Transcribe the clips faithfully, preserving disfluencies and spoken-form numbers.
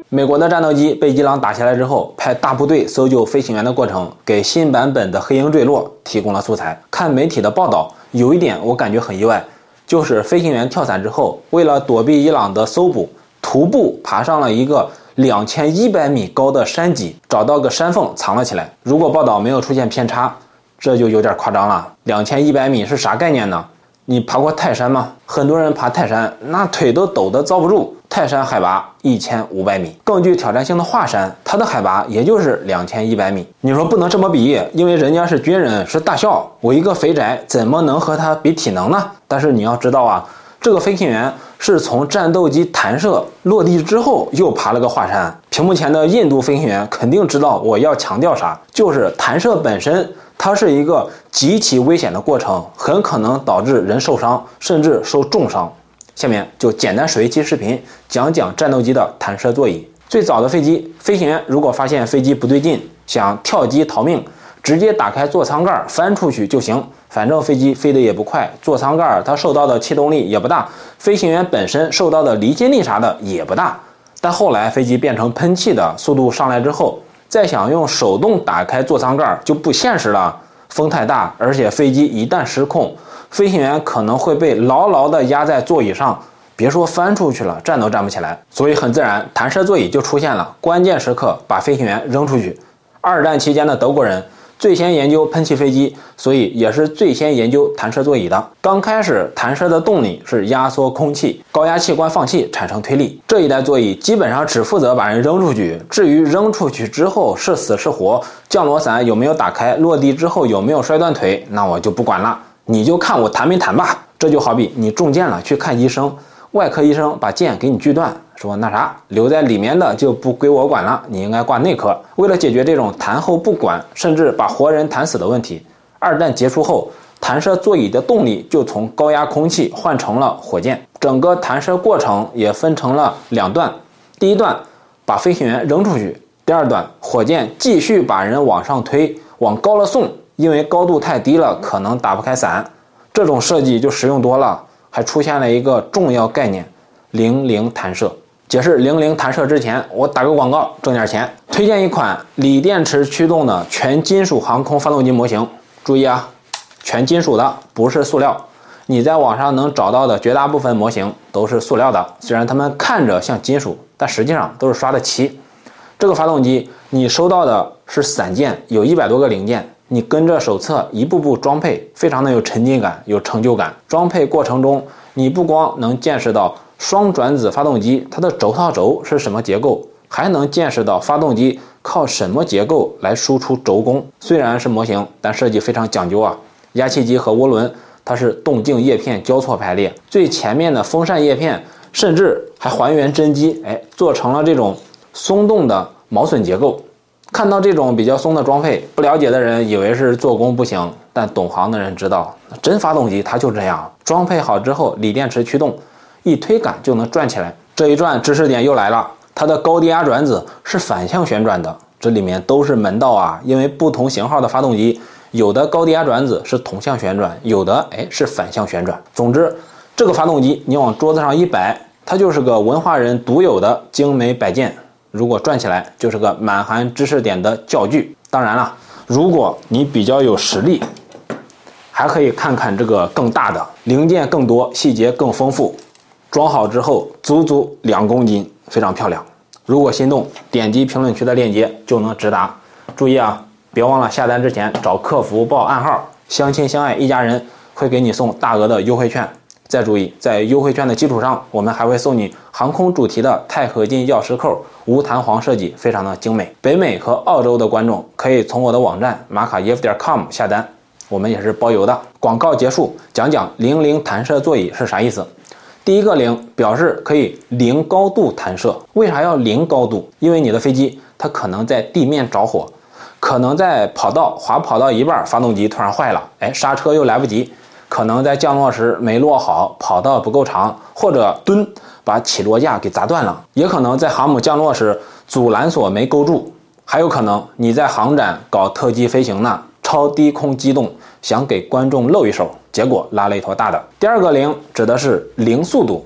美国的战斗机被伊朗打下来之后，派大部队搜救飞行员的过程，给新版本的黑鹰坠落提供了素材。看媒体的报道，有一点我感觉很意外，就是飞行员跳伞之后，为了躲避伊朗的搜捕，徒步爬上了一个两千一百米高的山脊，找到个山缝藏了起来。如果报道没有出现偏差，这就有点夸张了。两千一百米是啥概念呢？你爬过泰山吗？很多人爬泰山，那腿都抖得遭不住。泰山海拔一千五百米，更具挑战性的华山，它的海拔也就是两千一百米。你说不能这么比，因为人家是军人，是大校，我一个肥宅怎么能和他比体能呢？但是你要知道啊，这个飞行员是从战斗机弹射落地之后又爬了个华山。屏幕前的印度飞行员肯定知道我要强调啥，就是弹射本身它是一个极其危险的过程，很可能导致人受伤，甚至受重伤。下面就简单水一期视频，讲讲战斗机的弹射座椅。最早的飞机，飞行员如果发现飞机不对劲，想跳机逃命，直接打开座舱盖翻出去就行，反正飞机飞得也不快，座舱盖它受到的气动力也不大，飞行员本身受到的离心力啥的也不大。但后来飞机变成喷气的，速度上来之后，再想用手动打开座舱盖就不现实了，风太大，而且飞机一旦失控，飞行员可能会被牢牢地压在座椅上，别说翻出去了，站都站不起来。所以很自然，弹射座椅就出现了，关键时刻把飞行员扔出去。二战期间的德国人最先研究喷气飞机，所以也是最先研究弹射座椅的。刚开始弹射的动力是压缩空气，高压气罐放气产生推力。这一代座椅基本上只负责把人扔出去，至于扔出去之后是死是活，降落伞有没有打开，落地之后有没有摔断腿，那我就不管了，你就看我弹没弹吧。这就好比你中箭了去看医生，外科医生把箭给你锯断，说那啥，留在里面的就不归我管了，你应该挂内科。为了解决这种弹后不管甚至把活人弹死的问题，二战结束后，弹射座椅的动力就从高压空气换成了火箭。整个弹射过程也分成了两段，第一段把飞行员扔出去，第二段火箭继续把人往上推，往高了送，因为高度太低了可能打不开伞。这种设计就实用多了，还出现了一个重要概念，零零弹射。解释零零弹射之前，我打个广告挣点钱，推荐一款锂电池驱动的全金属航空发动机模型。注意啊，全金属的，不是塑料。你在网上能找到的绝大部分模型都是塑料的，虽然它们看着像金属，但实际上都是刷的漆。这个发动机你收到的是散件，有一百多个零件，你跟着手册一步步装配，非常的有沉浸感，有成就感。装配过程中，你不光能见识到双转子发动机它的轴套轴是什么结构，还能见识到发动机靠什么结构来输出轴功。虽然是模型，但设计非常讲究啊。压气机和涡轮它是动静叶片交错排列，最前面的风扇叶片甚至还还原真机，哎，做成了这种松动的毛笋结构。看到这种比较松的装配，不了解的人以为是做工不行，但懂行的人知道，真发动机它就这样，装配好之后，锂电池驱动，一推杆就能转起来。这一转，知识点又来了，它的高低压转子是反向旋转的，这里面都是门道啊！因为不同型号的发动机，有的高低压转子是同向旋转，有的哎是反向旋转。总之，这个发动机你往桌子上一摆，它就是个文化人独有的精美摆件。如果转起来，就是个满含知识点的教具。当然了，如果你比较有实力，还可以看看这个更大的，零件更多，细节更丰富。装好之后足足两公斤，非常漂亮。如果心动，点击评论区的链接就能直达。注意啊，别忘了下单之前找客服报暗号，相亲相爱一家人，会给你送大额的优惠券。再注意，在优惠券的基础上，我们还会送你航空主题的钛合金钥匙扣，无弹簧设计，非常的精美。北美和澳洲的观众可以从我的网站马卡耶夫点 com 下单，我们也是包邮的。广告结束，讲讲零零弹射座椅是啥意思。第一个零表示可以零高度弹射。为啥要零高度？因为你的飞机它可能在地面着火，可能在跑道滑跑到一半，发动机突然坏了，哎，刹车又来不及，可能在降落时没落好，跑道不够长，或者蹲把起落架给砸断了，也可能在航母降落时阻拦索没勾住，还有可能你在航展搞特技飞行呢，超低空机动，想给观众露一手，结果拉了一坨大的。第二个零指的是零速度，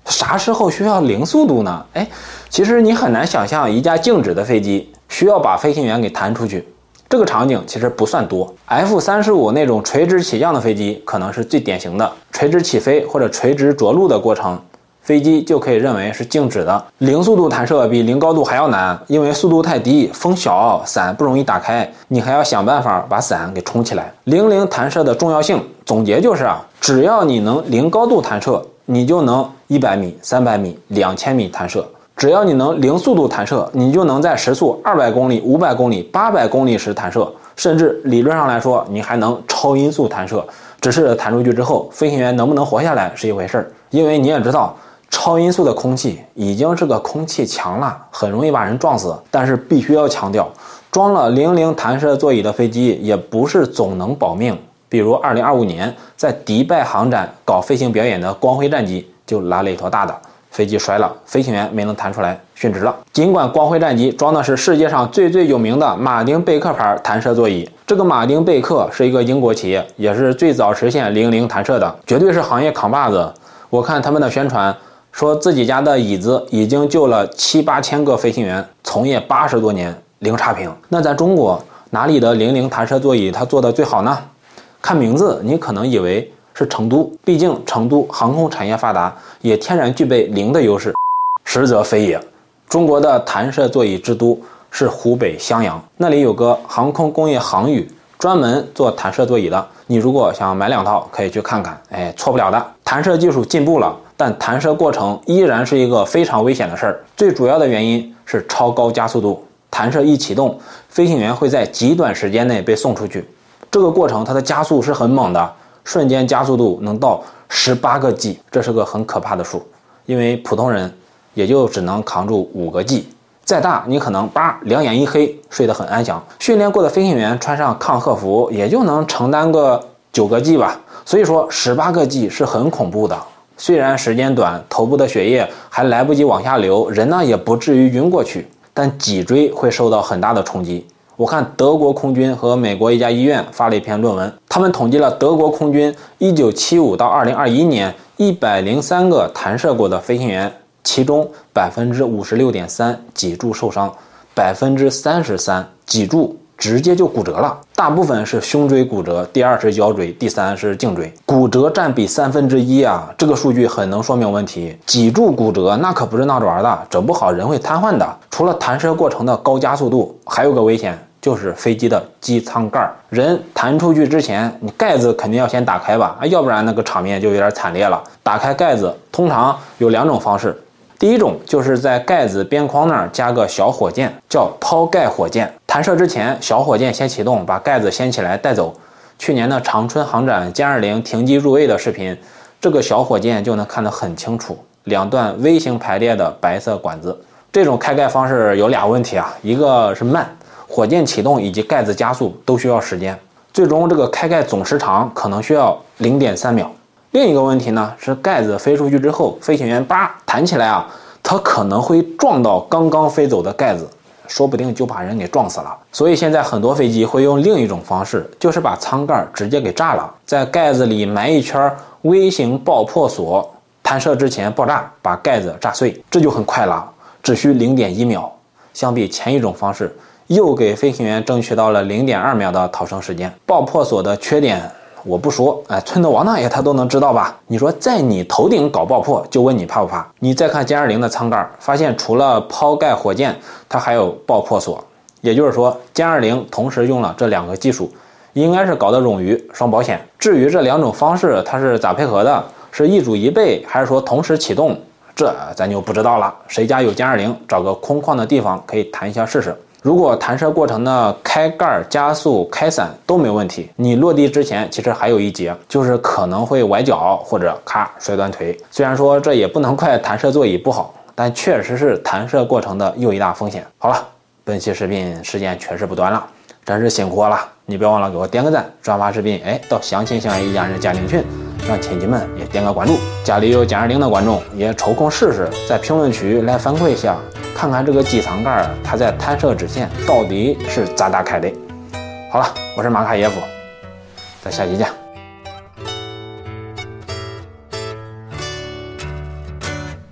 啥时候需要零速度呢？哎，其实你很难想象一架静止的飞机需要把飞行员给弹出去，这个场景其实不算多。F 三十五 那种垂直起降的飞机可能是最典型的，垂直起飞或者垂直着陆的过程，飞机就可以认为是静止的。零速度弹射比零高度还要难，因为速度太低，风小，伞不容易打开，你还要想办法把伞给冲起来。零零弹射的重要性总结就是啊，只要你能零高度弹射，你就能一百米、三百米、两千米弹射；只要你能零速度弹射，你就能在时速二百公里、五百公里、八百公里时弹射，甚至理论上来说，你还能超音速弹射。只是弹出去之后，飞行员能不能活下来是一回事儿，因为你也知道，超音速的空气已经是个空气墙了，很容易把人撞死。但是必须要强调，装了零零弹射座椅的飞机也不是总能保命。比如二零二五年在迪拜航展搞飞行表演的光辉战机就来了一坨大的，飞机摔了，飞行员没能弹出来，殉职了。尽管光辉战机装的是世界上最最有名的马丁贝克牌弹射座椅，这个马丁贝克是一个英国企业，也是最早实现零零弹射的，绝对是行业扛把子。我看他们的宣传说自己家的椅子已经救了七八千个飞行员，从业八十多年零差评。那在中国哪里的零零弹射座椅它做的最好呢？看名字你可能以为是成都，毕竟成都航空产业发达，也天然具备零的优势。实则非也，中国的弹射座椅之都是湖北襄阳，那里有个航空工业航宇，专门做弹射座椅的。你如果想买两套可以去看看，哎，错不了的。弹射技术进步了，但弹射过程依然是一个非常危险的事儿。最主要的原因是超高加速度，弹射一启动，飞行员会在极短时间内被送出去。这个过程它的加速是很猛的，瞬间加速度能到十八个 G， 这是个很可怕的数，因为普通人也就只能扛住五个 G， 再大你可能叭两眼一黑，睡得很安详。训练过的飞行员穿上抗荷服也就能承担个九个 G 吧，所以说十八个 G 是很恐怖的。虽然时间短，头部的血液还来不及往下流，人呢也不至于晕过去，但脊椎会受到很大的冲击。我看德国空军和美国一家医院发了一篇论文，他们统计了德国空军一九七五到二零二一年一百零三个弹射过的飞行员，其中 百分之五十六点三 脊柱受伤， 百分之三十三 脊柱直接就骨折了，大部分是胸椎骨折，第二是腰椎，第三是颈椎，骨折占比三分之一啊！这个数据很能说明问题。脊柱骨折那可不是闹着玩的，整不好人会瘫痪的。除了弹射过程的高加速度，还有个危险，就是飞机的机舱盖。人弹出去之前，你盖子肯定要先打开吧，要不然那个场面就有点惨烈了。打开盖子通常有两种方式。第一种就是在盖子边框那儿加个小火箭，叫抛盖火箭。弹射之前，小火箭先启动，把盖子掀起来带走。去年的长春航展歼二零停机入位的视频，这个小火箭就能看得很清楚，两段微型排列的白色管子。这种开盖方式有俩问题啊，一个是慢，火箭启动以及盖子加速都需要时间，最终这个开盖总时长可能需要 零点三秒。另一个问题呢是盖子飞出去之后，飞行员叭弹起来啊，它可能会撞到刚刚飞走的盖子，说不定就把人给撞死了。所以现在很多飞机会用另一种方式，就是把舱盖直接给炸了，在盖子里埋一圈微型爆破锁，弹射之前爆炸，把盖子炸碎，这就很快了，只需 零点一秒。相比前一种方式，又给飞行员争取到了 零点二秒的逃生时间。爆破锁的缺点我不说，哎，村的王大爷他都能知道吧？你说在你头顶搞爆破，就问你怕不怕？你再看歼二零的舱盖，发现除了抛盖火箭，它还有爆破锁，也就是说歼二零同时用了这两个技术，应该是搞得冗余双保险。至于这两种方式它是咋配合的，是一主一备，还是说同时启动，这咱就不知道了。谁家有歼二零，找个空旷的地方可以弹一下试试。如果弹射过程的开盖、加速、开伞都没问题，你落地之前其实还有一节，就是可能会崴脚或者咔摔断腿。虽然说这也不能怪弹射座椅不好，但确实是弹射过程的又一大风险。好了，本期视频时间确实不短了，真是辛苦了。你别忘了给我点个赞，转发视频，哎，到相亲相爱一家人家庭群，让亲戚们也点个关注。家里有歼二零的观众也抽空试试，在评论区来反馈一下，看看这个机舱盖它在弹射之前到底是咋打开的。好了，我是马卡耶夫，咱下期见。